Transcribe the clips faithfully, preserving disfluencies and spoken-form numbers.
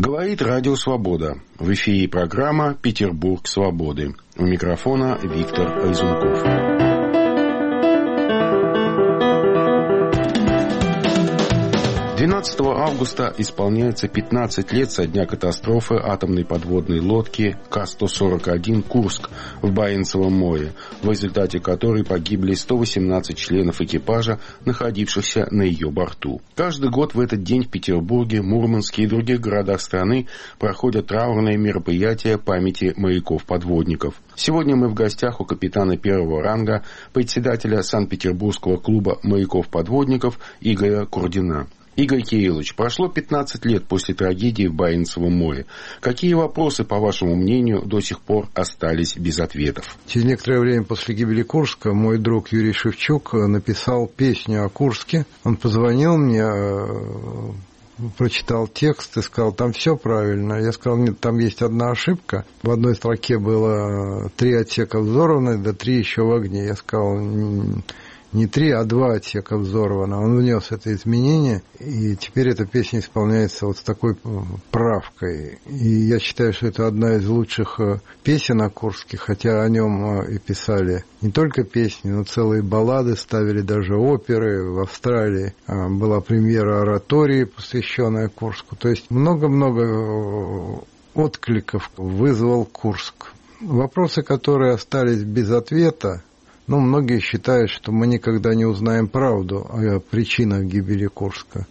Говорит Радио Свобода. В эфире программа «Петербург свободы». У микрофона Виктор Айзенков. двенадцатого августа исполняется пятнадцать лет со дня катастрофы атомной подводной лодки К сто сорок один «Курск» в Баренцевом море, в результате которой погибли сто восемнадцать членов экипажа, находившихся на ее борту. Каждый год в этот день в Петербурге, Мурманске и других городах страны проходят траурные мероприятия памяти моряков-подводников. Сегодня мы в гостях у капитана первого ранга, председателя Санкт-Петербургского клуба моряков-подводников Игоря Курдина. Игорь Кириллович, прошло пятнадцать лет после трагедии в Баренцевом море. Какие вопросы, по вашему мнению, до сих пор остались без ответов? Через некоторое время после гибели Курска мой друг Юрий Шевчук написал песню о Курске. Он позвонил мне, прочитал текст и сказал, там все правильно. Я сказал, нет, там есть одна ошибка. В одной строке было три отсека взорваны, да три еще в огне. Я сказал, не три, а два отсека взорвано. Он внес это изменение, и теперь эта песня исполняется вот с такой правкой. И я считаю, что это одна из лучших песен о Курске, хотя о нем и писали не только песни, но целые баллады, ставили даже оперы. В Австралии была премьера оратории, посвященная Курску. То есть много-много откликов вызвал Курск. Вопросы, которые остались без ответа, ну, многие считают, что мы никогда не узнаем правду о причинах гибели Курска.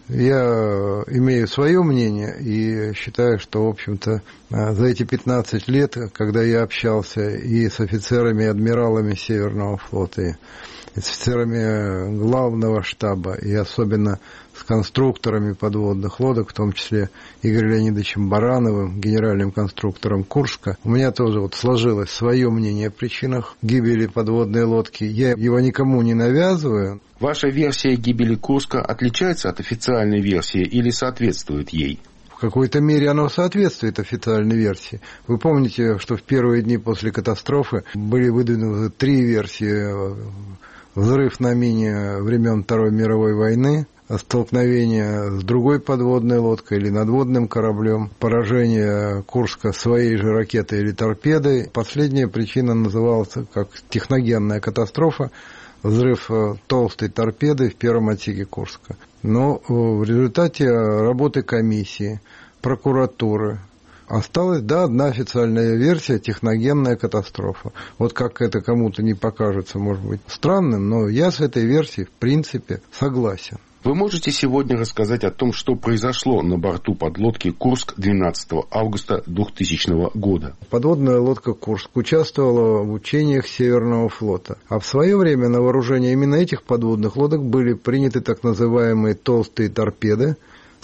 Я имею свое мнение и считаю, что, в общем-то, за эти пятнадцать лет, когда я общался и с офицерами и адмиралами Северного флота, и с офицерами главного штаба, и особенно с конструкторами подводных лодок, в том числе Игорем Леонидовичем Барановым, генеральным конструктором Курска, у меня тоже вот сложилось свое мнение о причинах гибели подводной лодки. Я его никому не навязываю. Ваша версия гибели Курска отличается от официальной версии или соответствует ей? В какой-то мере оно соответствует официальной версии. Вы помните, что в первые дни после катастрофы были выдвинуты три версии: взрыв на мине времен Второй мировой войны, столкновение с другой подводной лодкой или надводным кораблем, поражение Курска своей же ракетой или торпедой. Последняя причина называлась как техногенная катастрофа, взрыв толстой торпеды в первом отсеке Курска. Но в результате работы комиссии, прокуратуры, осталась, да, одна официальная версия — техногенная катастрофа. Вот как это кому-то не покажется, может быть, странным, но я с этой версией, в принципе, согласен. Вы можете сегодня рассказать о том, что произошло на борту подлодки «Курск» двенадцатого августа двухтысячного года? Подводная лодка «Курск» участвовала в учениях Северного флота. А в свое время на вооружение именно этих подводных лодок были приняты так называемые толстые торпеды,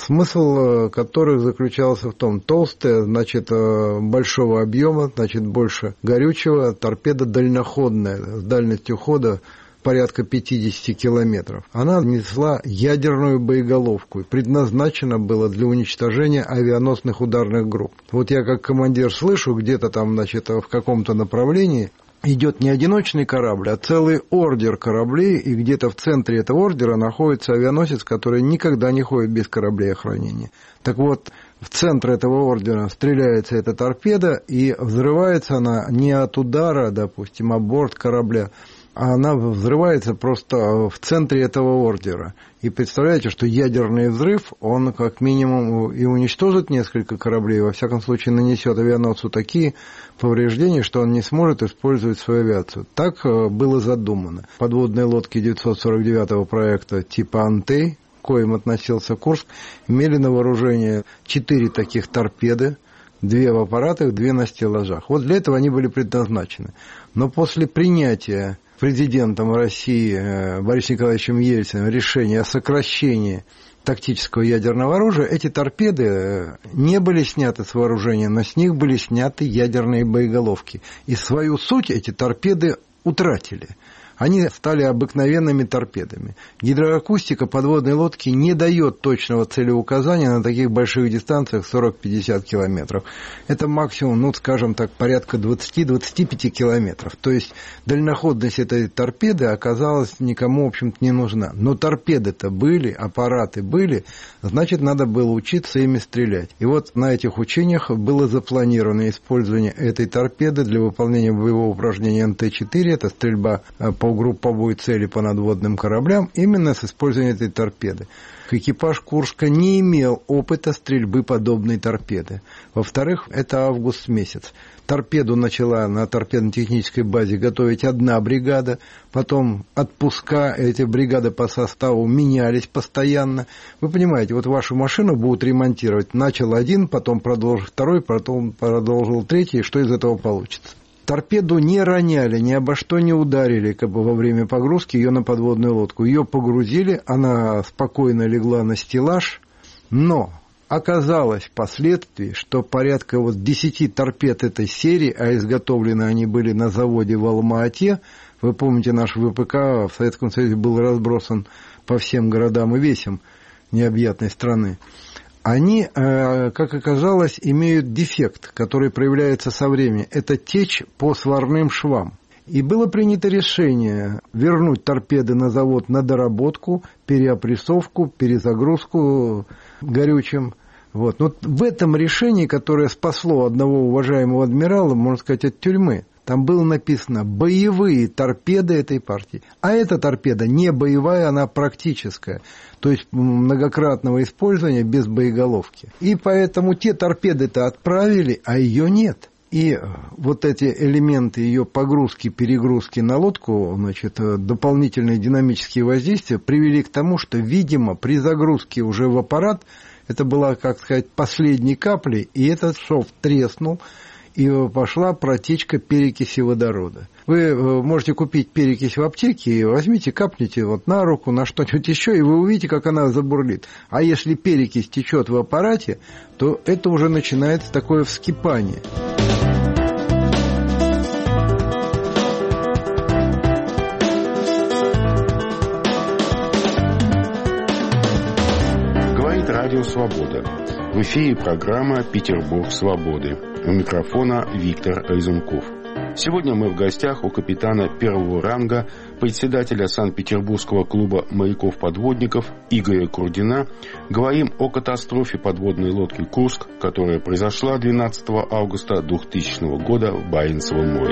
смысл которых заключался в том: толстая, значит, большого объема, значит, больше горючего, торпеда дальноходная, с дальностью хода порядка пятьдесят километров. Она несла ядерную боеголовку и предназначена была для уничтожения авианосных ударных групп. Вот я как командир слышу, где-то там, значит, в каком-то направлении идет не одиночный корабль, а целый ордер кораблей, и где-то в центре этого ордера находится авианосец, который никогда не ходит без кораблей охранения. Так вот, в центр этого ордера стреляется эта торпеда, и взрывается она не от удара, допустим, о борт корабля, а она взрывается просто в центре этого ордера. И представляете, что ядерный взрыв, он как минимум и уничтожит несколько кораблей, во всяком случае нанесет авианосцу такие повреждения, что он не сможет использовать свою авиацию. Так было задумано. Подводные лодки девятьсот сорок девятого проекта типа «Антей», к коим относился Курск, имели на вооружении четыре таких торпеды, две в аппаратах, две на стеллажах. Вот для этого они были предназначены. Но после принятия президентом России Борисом Николаевичем Ельциным решение о сокращении тактического ядерного оружия, эти торпеды не были сняты с вооружения, но с них были сняты ядерные боеголовки. И свою суть эти торпеды утратили. они стали обыкновенными торпедами. Гидроакустика подводной лодки не дает точного целеуказания на таких больших дистанциях сорок-пятьдесят километров. Это максимум, ну, скажем так, порядка двадцать-двадцать пять километров. То есть дальноходность этой торпеды оказалась никому, в общем-то, не нужна. Но торпеды-то были, аппараты были, значит, надо было учиться ими стрелять. И вот на этих учениях было запланировано использование этой торпеды для выполнения боевого упражнения эн тэ четыре, это стрельба по групповой цели по надводным кораблям, именно с использованием этой торпеды. Экипаж Курска не имел опыта стрельбы подобной торпеды. Во-вторых, это август месяц. Торпеду начала на торпедно-технической базе готовить одна бригада, потом отпуска, эти бригады по составу менялись постоянно. Вы понимаете, вот вашу машину будут ремонтировать. Начал один, потом продолжил второй, потом продолжил третий, что из этого получится? Торпеду не роняли, ни обо что не ударили как бы, во время погрузки ее на подводную лодку. Ее погрузили, она спокойно легла на стеллаж, но оказалось впоследствии, что порядка вот десяти торпед этой серии, а изготовлены они были на заводе в Алма-Ате, вы помните, наш вэ пэ ка в Советском Союзе был разбросан по всем городам и весям необъятной страны, они, как оказалось, имеют дефект, который проявляется со временем. Это течь по сварным швам. И было принято решение вернуть торпеды на завод на доработку, переопрессовку, перезагрузку горючим. Вот. Но в этом решении, которое спасло одного уважаемого адмирала, можно сказать, от тюрьмы, там было написано «боевые торпеды этой партии». А эта торпеда не боевая, она практическая. То есть многократного использования без боеголовки. И поэтому те торпеды-то отправили, а ее нет. И вот эти элементы ее погрузки, перегрузки на лодку, значит, дополнительные динамические воздействия привели к тому, что, видимо, при загрузке уже в аппарат, это была, как сказать, последней каплей, и этот шов треснул, и пошла протечка перекиси водорода. Вы можете купить перекись в аптеке, возьмите, капните вот на руку, на что-нибудь еще, и вы увидите, как она забурлит. А если перекись течет в аппарате, то это уже начинается такое вскипание. Говорит Радио Свобода. В эфире программа «Петербург свободы». У микрофона Виктор Резунков. Сегодня мы в гостях у капитана первого ранга, председателя Санкт-Петербургского клуба моряков-подводников Игоря Курдина. Говорим о катастрофе подводной лодки «Курск», которая произошла двенадцатого августа двухтысячного года в Баренцевом море.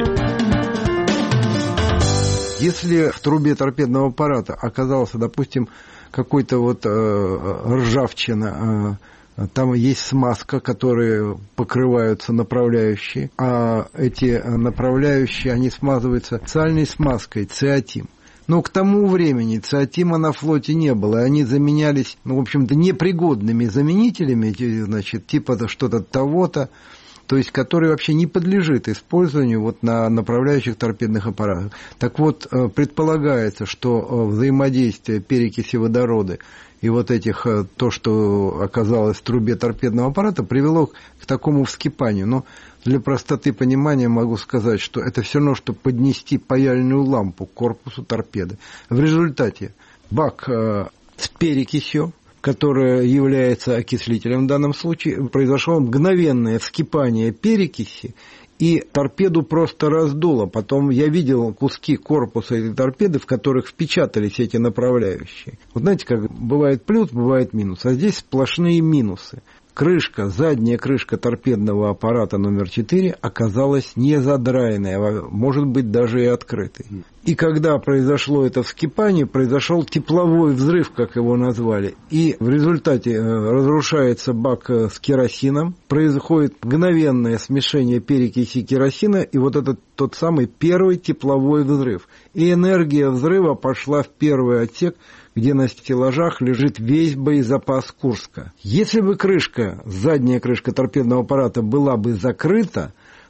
Если в трубе торпедного аппарата оказался, допустим, какой-то вот э, ржавчина, э, там есть смазка, которые покрываются направляющие, а эти направляющие, они смазываются специальной смазкой, циатим. Но к тому времени циатима на флоте не было, и они заменялись, ну, в общем-то, непригодными заменителями, значит, типа что-то того-то, то есть который вообще не подлежит использованию вот на направляющих торпедных аппаратах. Так вот, предполагается, что взаимодействие перекиси водорода и вот этих, то, что оказалось в трубе торпедного аппарата, привело к такому вскипанию. Но для простоты понимания могу сказать, что это все равно, что поднести паяльную лампу к корпусу торпеды. В результате бак с перекисью, которая является окислителем в данном случае, произошло мгновенное вскипание перекиси, и торпеду просто раздуло. Потом я видел куски корпуса этой торпеды, в которых впечатались эти направляющие. Вот знаете, как бывает плюс, бывает минус, а здесь сплошные минусы. Крышка, задняя крышка торпедного аппарата номер четыре оказалась не задраенной, а может быть даже и открытой. И когда произошло это вскипание, произошел тепловой взрыв, как его назвали. И в результате разрушается бак с керосином, происходит мгновенное смешение перекиси керосина, и вот этот тот самый первый тепловой взрыв. И энергия взрыва пошла в первый отсек, где на стеллажах лежит весь боезапас Курска. Если бы крышка, задняя крышка торпедного аппарата была бы закрыта,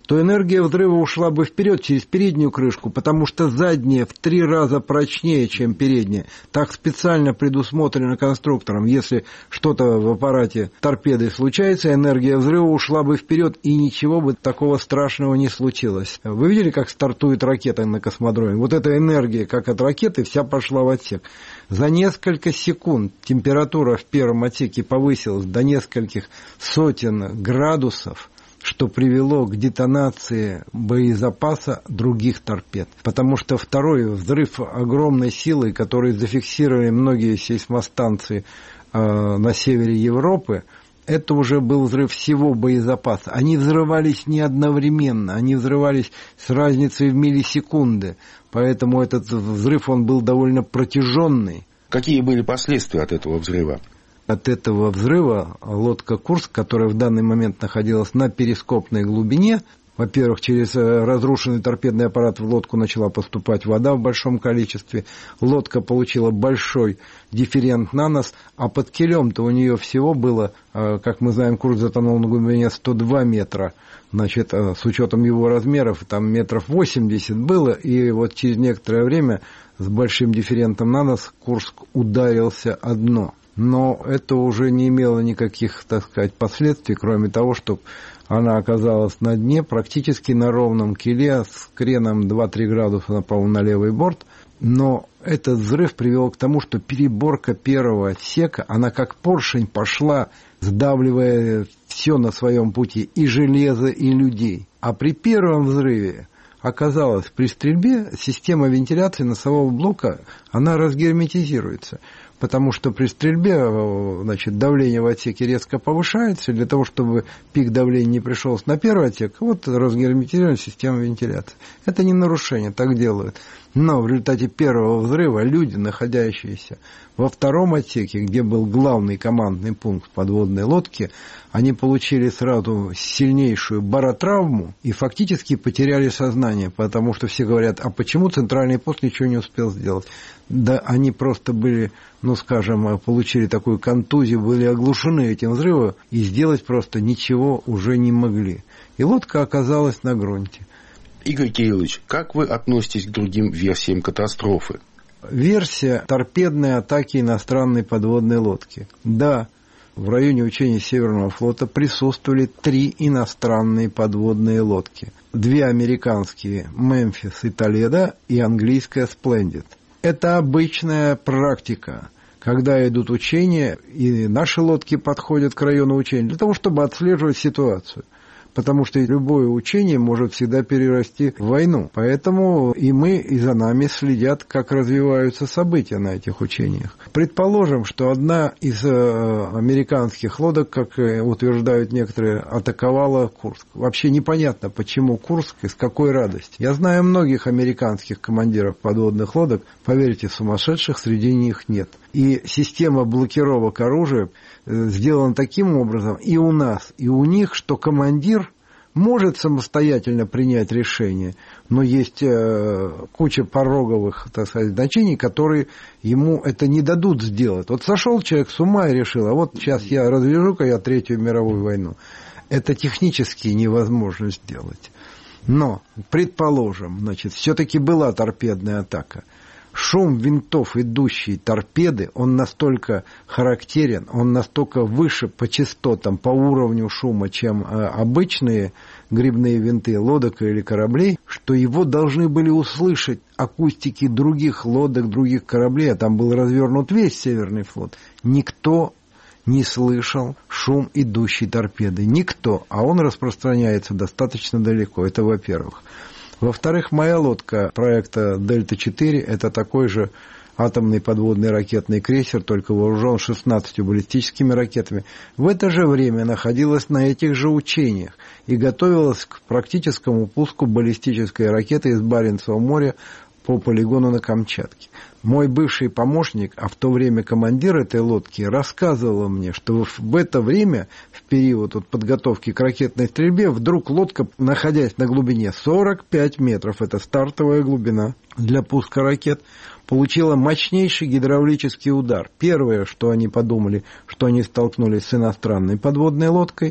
то энергия взрыва ушла бы вперед через переднюю крышку, потому что задняя в три раза прочнее, чем передняя. Так специально предусмотрено конструктором. Если что-то в аппарате торпеды случается, энергия взрыва ушла бы вперед, и ничего бы такого страшного не случилось. Вы видели, как стартует ракета на космодроме? Вот эта энергия, как от ракеты, вся пошла в отсек. За несколько секунд температура в первом отсеке повысилась до нескольких сотен градусов, что привело к детонации боезапаса других торпед. Потому что второй взрыв огромной силы, который зафиксировали многие сейсмостанции э, на севере Европы, это уже был взрыв всего боезапаса. Они взрывались не одновременно, они взрывались с разницей в миллисекунды. Поэтому этот взрыв, он был довольно протяженный. Какие были последствия от этого взрыва? От этого взрыва лодка «Курск», которая в данный момент находилась на перископной глубине, во-первых, через разрушенный торпедный аппарат в лодку начала поступать вода в большом количестве, лодка получила большой дифферент на нос, а под килем-то у нее всего было, как мы знаем, «Курск» затонул на глубине сто два метра, значит, с учетом его размеров, там метров восемьдесят было, и вот через некоторое время с большим дифферентом на нос «Курск» ударился о дно. Но это уже не имело никаких, так сказать, последствий, кроме того, что она оказалась на дне, практически на ровном киле, с креном два-три градуса направо на левый борт. Но этот взрыв привел к тому, что переборка первого отсека, она как поршень пошла, сдавливая все на своем пути, и железо, и людей. А при первом взрыве оказалось, при стрельбе система вентиляции носового блока, она разгерметизируется. Потому что при стрельбе, значит, давление в отсеке резко повышается, и для того, чтобы пик давления не пришелся на первый отсек, вот разгерметизирована система вентиляции. Это не нарушение, так делают. Но в результате первого взрыва люди, находящиеся во втором отсеке, где был главный командный пункт подводной лодки, они получили сразу сильнейшую баротравму и фактически потеряли сознание, потому что все говорят, а почему центральный пост ничего не успел сделать? Да они просто были, ну скажем, получили такую контузию, были оглушены этим взрывом и сделать просто ничего уже не могли. И лодка оказалась на грунте. Игорь Кириллович, как вы относитесь к другим версиям катастрофы? Версия торпедной атаки иностранной подводной лодки. Да, в районе учений Северного флота присутствовали три иностранные подводные лодки. Две американские «Мемфис» и «Толедо» и английская «Сплендид». Это обычная практика, когда идут учения, и наши лодки подходят к району учения для того, чтобы отслеживать ситуацию. Потому что любое учение может всегда перерасти в войну. Поэтому и мы, и за нами следят, как развиваются события на этих учениях. Предположим, что одна из американских лодок, как утверждают некоторые, атаковала Курск. Вообще непонятно, почему Курск и с какой радостью. Я знаю многих американских командиров подводных лодок, поверьте, сумасшедших среди них нет. И система блокировок оружия сделана таким образом и у нас, и у них, что командир может самостоятельно принять решение, но есть э, куча пороговых, так сказать, значений, которые ему это не дадут сделать. Вот сошел человек с ума и решил, а вот сейчас я развяжу-ка я Третью мировую войну. Это технически невозможно сделать. Но, предположим, значит, все-таки была торпедная атака. Шум винтов идущей торпеды, он настолько характерен, он настолько выше по частотам, по уровню шума, чем обычные грибные винты лодок или кораблей, что его должны были услышать акустики других лодок, других кораблей, а там был развернут весь Северный флот. Никто не слышал шум идущей торпеды. Никто, а он распространяется достаточно далеко, это во-первых. Во-вторых, моя лодка проекта Дельта четыре – это такой же атомный подводный ракетный крейсер, только вооружен шестнадцатью баллистическими ракетами. В это же время находилась на этих же учениях и готовилась к практическому пуску баллистической ракеты из Баренцева моря по полигону на Камчатке. Мой бывший помощник, а в то время командир этой лодки, рассказывал мне, что в это время, в период вот подготовки к ракетной стрельбе, вдруг лодка, находясь на глубине сорок пять метров, это стартовая глубина для пуска ракет, получила мощнейший гидравлический удар. Первое, что они подумали, что они столкнулись с иностранной подводной лодкой,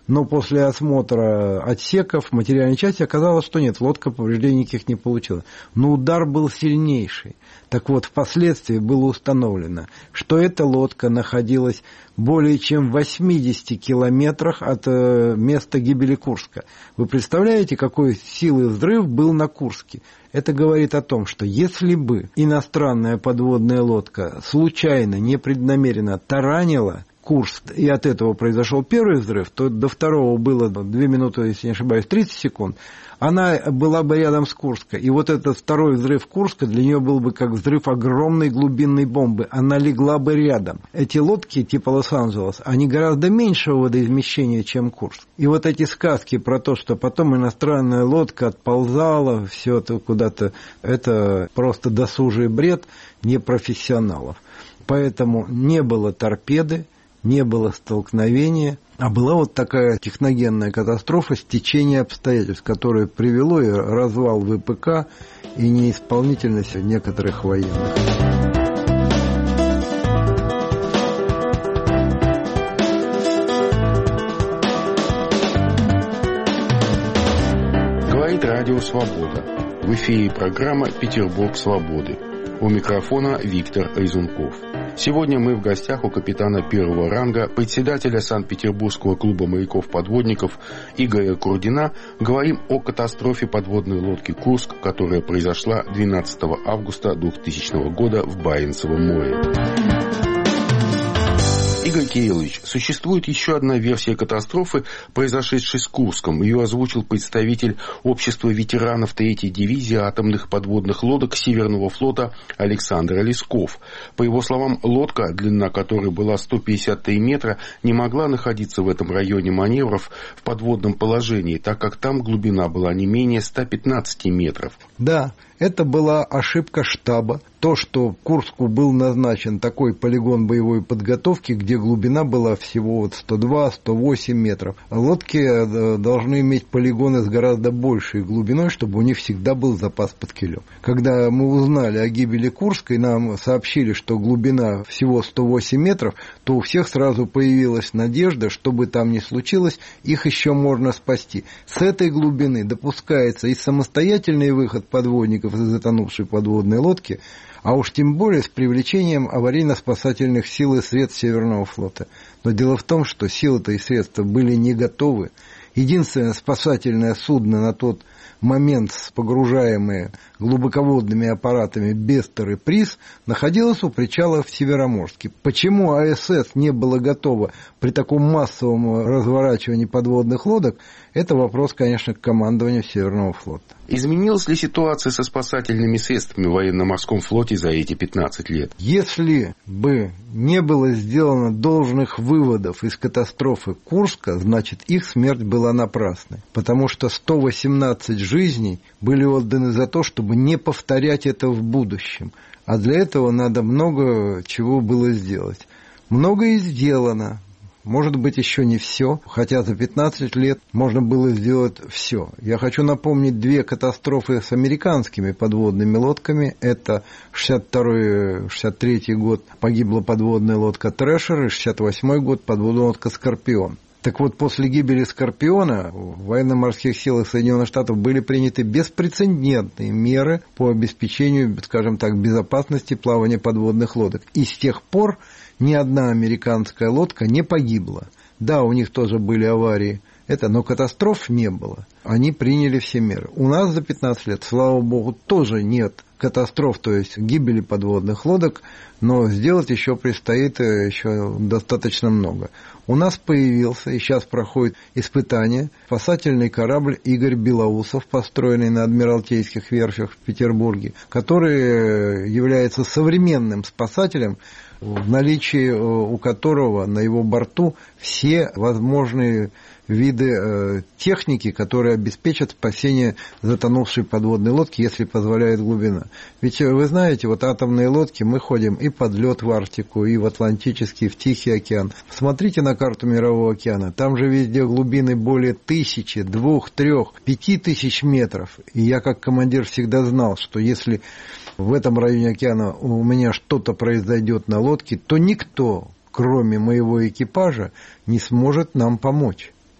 но после осмотра отсеков материальной части оказалось, что нет, лодка повреждений никаких не получила. Но удар был сильнейший. Так вот, впоследствии было установлено, что эта лодка находилась более чем в восьмидесяти километрах от места гибели Курска. Вы представляете, какой силы взрыв был на Курске? Это говорит о том, что если бы иностранная подводная лодка случайно, непреднамеренно таранила Курск, и от этого произошел первый взрыв, то до второго было две минуты, если не ошибаюсь, тридцать секунд, она была бы рядом с Курском. И вот этот второй взрыв Курска для нее был бы как взрыв огромной глубинной бомбы. Она легла бы рядом. Эти лодки типа Лос-Анджелес, они гораздо меньшего водоизмещения, чем Курск. И вот эти сказки про то, что потом иностранная лодка отползала, все это куда-то, это просто досужий бред непрофессионалов. Поэтому не было торпеды, не было столкновения, а была вот такая техногенная катастрофа, стечение обстоятельств, которое привело и развал ВПК и неисполнительность некоторых военных. Говорит Радио Свобода. В эфире программа «Петербург свободы». У микрофона Виктор Айзунков. Сегодня мы в гостях у капитана первого ранга, председателя Санкт-Петербургского клуба моряков-подводников Игоря Курдина, говорим о катастрофе подводной лодки «Курск», которая произошла двенадцатого августа двухтысячного года в Баренцевом море. Игорь Кириллович, существует еще одна версия катастрофы, произошедшей с Курском. Ее озвучил представитель общества ветеранов третьей дивизии атомных подводных лодок Северного флота Александр Лесков. По его словам, лодка, длина которой была сто пятьдесят три метра, не могла находиться в этом районе маневров в подводном положении, так как там глубина была не менее ста пятнадцати метров. Да, это была ошибка штаба. То, что Курску был назначен такой полигон боевой подготовки, где глубина была всего вот сто два - сто восемь метров. Лодки должны иметь полигоны с гораздо большей глубиной, чтобы у них всегда был запас под килем. Когда мы узнали о гибели Курска и нам сообщили, что глубина всего сто восемь метров, то у всех сразу появилась надежда, что бы там ни случилось, их еще можно спасти. С этой глубины допускается и самостоятельный выход подводников из затонувшей подводной лодки, а уж тем более с привлечением аварийно-спасательных сил и средств Северного флота. Но дело в том, что силы-то и средства были не готовы. Единственное спасательное судно на тот момент, погружаемое глубоководными аппаратами «Бестер» и «Приз», находилось у причала в Североморске. Почему АСС не было готово при таком массовом разворачивании подводных лодок, это вопрос, конечно, к командованию Северного флота. Изменилась ли ситуация со спасательными средствами в военно-морском флоте за эти пятнадцать лет? Если бы не было сделано должных выводов из катастрофы Курска, значит, их смерть была напрасной. Потому что сто восемнадцать жизней были отданы за то, чтобы не повторять это в будущем. А для этого надо много чего было сделать. Многое сделано. Может быть, еще не все, хотя за пятнадцать лет можно было сделать все. Я хочу напомнить две катастрофы с американскими подводными лодками. Это шестьдесят второй - шестьдесят третий год погибла подводная лодка «Трэшер», и шестьдесят восьмой год подводная лодка «Скорпион». Так вот, после гибели «Скорпиона» в военно-морских силах Соединенных Штатов были приняты беспрецедентные меры по обеспечению, скажем так, безопасности плавания подводных лодок. И с тех пор ни одна американская лодка не погибла. Да, у них тоже были аварии, это, но катастроф не было. Они приняли все меры. У нас за пятнадцать лет, слава богу, тоже нет катастроф, то есть гибели подводных лодок, но сделать еще предстоит еще достаточно много. У нас появился, и сейчас проходит испытание, спасательный корабль «Игорь Белоусов», построенный на Адмиралтейских верфях в Петербурге, который является современным спасателем, в наличии у которого на его борту все возможные виды техники, которые обеспечат спасение затонувшей подводной лодки, если позволяет глубина. Ведь вы знаете, вот атомные лодки, мы ходим и под лед в Арктику, и в Атлантический, в Тихий океан. Смотрите на карту Мирового океана, там же везде глубины более тысячи, двух, трех, пяти тысяч метров. И я как командир всегда знал, что если в этом районе океана у меня что-то произойдет на лодке, то никто, кроме моего экипажа, не сможет нам помочь.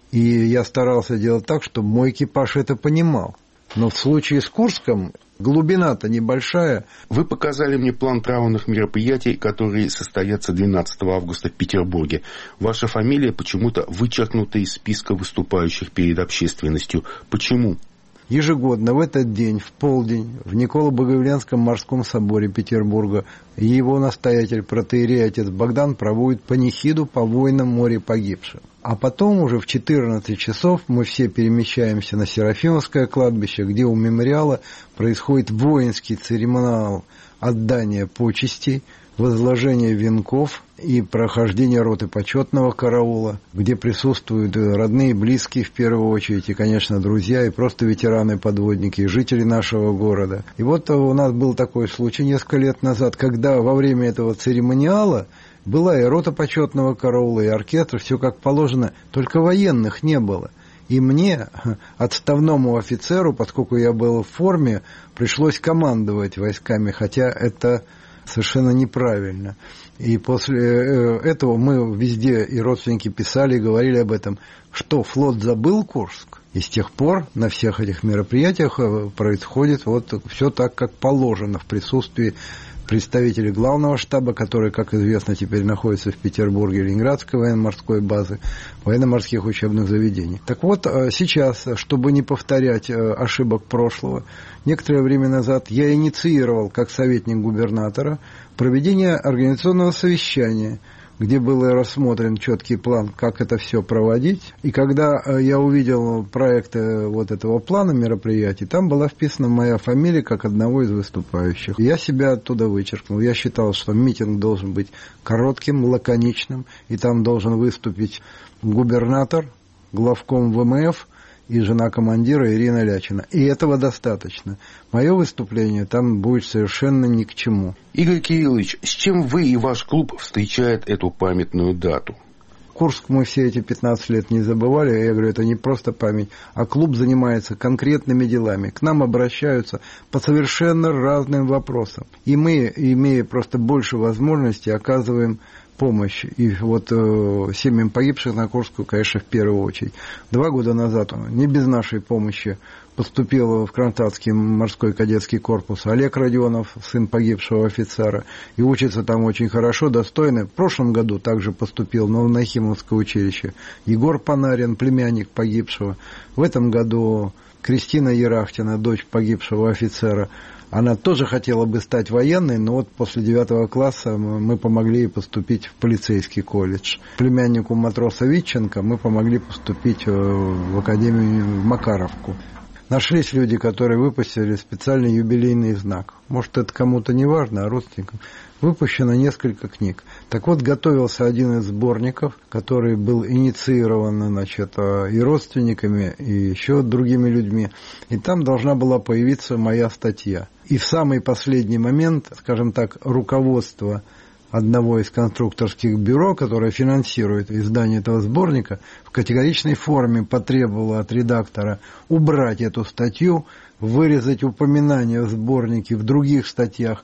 И я старался делать так, чтобы мой экипаж это понимал. Но в случае с Курском глубина-то небольшая. Вы показали мне план траурных мероприятий, которые состоятся двенадцатого августа в Петербурге. Ваша фамилия почему-то вычеркнута из списка выступающих перед общественностью. Почему? Ежегодно в этот день, в полдень, в Николо-Богоявленском морском соборе Петербурга его настоятель, протоиерей отец Богдан, проводит панихиду по войнам море погибших. А потом уже в четырнадцать часов мы все перемещаемся на Серафимовское кладбище, где у мемориала происходит воинский церемониал отдания почестей, возложение венков и прохождение роты почетного караула, где присутствуют родные, близкие в первую очередь, и, конечно, друзья, и просто ветераны-подводники, и жители нашего города. И вот у нас был такой случай несколько лет назад, когда во время этого церемониала была и рота почетного караула, и оркестр, все как положено, только военных не было. И мне, отставному офицеру, поскольку я был в форме, пришлось командовать войсками, хотя это совершенно неправильно. И после этого мы везде, и родственники писали, и говорили об этом, что флот забыл Курск. И с тех пор на всех этих мероприятиях происходит вот все так, как положено, в присутствии представителей главного штаба, который, как известно, теперь находится в Петербурге, Ленинградской военно-морской базы, военно-морских учебных заведений. Так вот, сейчас, чтобы не повторять ошибок прошлого, некоторое время назад я инициировал, как советник губернатора, проведение организационного совещания, где был рассмотрен четкий план, как это все проводить. И когда я увидел проект вот этого плана мероприятий, там была вписана моя фамилия как одного из выступающих. Я себя оттуда вычеркнул. Я считал, что митинг должен быть коротким, лаконичным, и там должен выступить губернатор, главком ВМФ и жена командира Ирина Лячина. И этого достаточно. Мое выступление там будет совершенно ни к чему. Игорь Кириллович, с чем вы и ваш клуб встречают эту памятную дату? Курск мы все эти пятнадцать лет не забывали. Я говорю, это не просто память, а клуб занимается конкретными делами. К нам обращаются по совершенно разным вопросам. И мы, имея просто больше возможностей, оказываем помощь. И вот э, семьям погибших на Курскую, конечно, в первую очередь. Два года назад, не без нашей помощи, поступил в Кронштадтский морской кадетский корпус Олег Родионов, сын погибшего офицера, и учится там очень хорошо, достойно. В прошлом году также поступил в Новонахимовское училище Егор Панарин, племянник погибшего. В этом году Кристина Ерахтина, дочь погибшего офицера. Она тоже хотела бы стать военной, но вот после девятого класса мы помогли ей поступить в полицейский колледж. Племяннику матроса Витченко мы помогли поступить в академию в Макаровку. Нашлись люди, которые выпустили специальный юбилейный знак. Может, это кому-то не важно, а родственникам. Выпущено несколько книг. Так вот, готовился один из сборников, который был инициирован, значит, и родственниками, и еще другими людьми. И там должна была появиться моя статья. И в самый последний момент, скажем так, руководство одного из конструкторских бюро, которое финансирует издание этого сборника, в категоричной форме потребовало от редактора убрать эту статью, вырезать упоминания в сборнике, в других статьях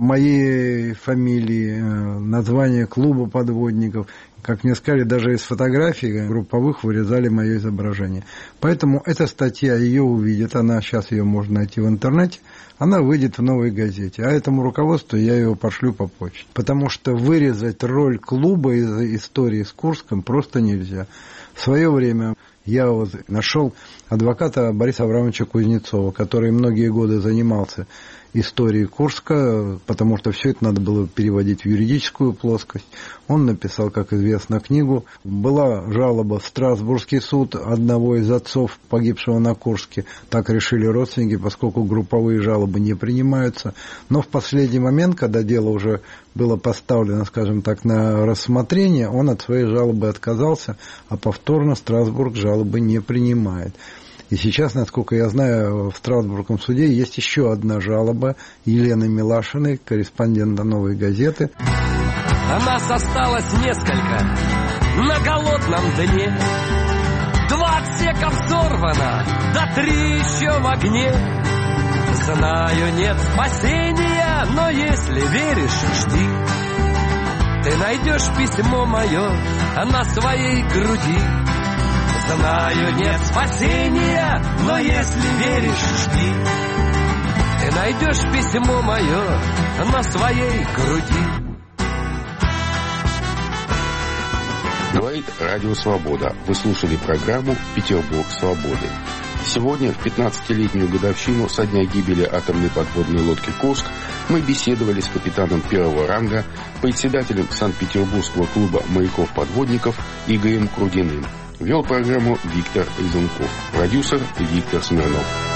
моей фамилии, название клуба подводников. Как мне сказали, даже из фотографий групповых вырезали мое изображение. Поэтому эта статья, ее увидят, она сейчас ее можно найти в интернете, она выйдет в «Новой газете». А этому руководству я ее пошлю по почте. Потому что вырезать роль клуба из истории с Курском просто нельзя. В свое время я вот нашел адвоката Бориса Абрамовича Кузнецова, который многие годы занимался историей Курска, потому что все это надо было переводить в юридическую плоскость. Он написал, как известно, книгу. Была жалоба в Страсбургский суд одного из отцов погибшего на Курске. Так решили родственники, поскольку групповые жалобы не принимаются. Но в последний момент, когда дело уже было поставлено, скажем так, на рассмотрение, он от своей жалобы отказался, а повторно Страсбург жалобы не принимает. И сейчас, насколько я знаю, в Страсбургском суде есть еще одна жалоба Елены Милашиной, корреспондента «Новой газеты». А нас осталось несколько на голодном дне. Два отсека взорвано, да три еще в огне. Знаю, нет спасения, но если веришь, жди. Ты найдешь письмо мое на своей груди. Знаю, нет спасения, но если веришь, жди. Ты найдешь письмо мое на своей груди. Говорит Радио Свобода. Вы слушали программу «Петербург свободы». Сегодня, в пятнадцатилетнюю годовщину со дня гибели атомной подводной лодки «Курск», мы беседовали с капитаном первого ранга, председателем Санкт-Петербургского клуба моряков-подводников Игорем Крудиным. Вел программу Виктор Изунков. Продюсер Виктор Смирнов.